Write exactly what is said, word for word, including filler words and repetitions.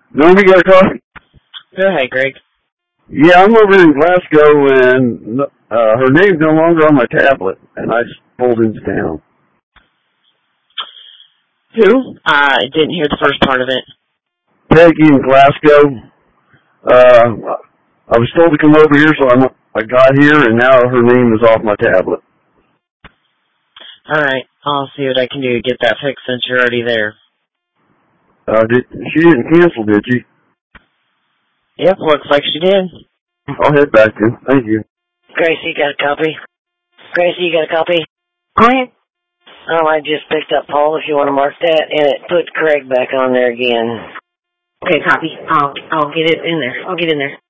No, we got a call? Go ahead, Greg. Yeah, I'm over in Glasgow, and uh, her name's no longer on my tablet, and I pulled it down. Who? I didn't hear the first part of it. Peggy in Glasgow. Uh, I was told to come over here, so I'm, I got here, and now her name is off my tablet. All right, I'll see what I can do to get that fixed since you're already there. Uh, did, she didn't cancel, did she? Yep, looks like she did. I'll head back to. Thank you. Gracie, you got a copy? Gracie, you got a copy? Quiet. Oh, I just picked up Paul, if you want to mark that, and it put Craig back on there again. Okay, copy. I'll I'll get it in there. I'll get in there.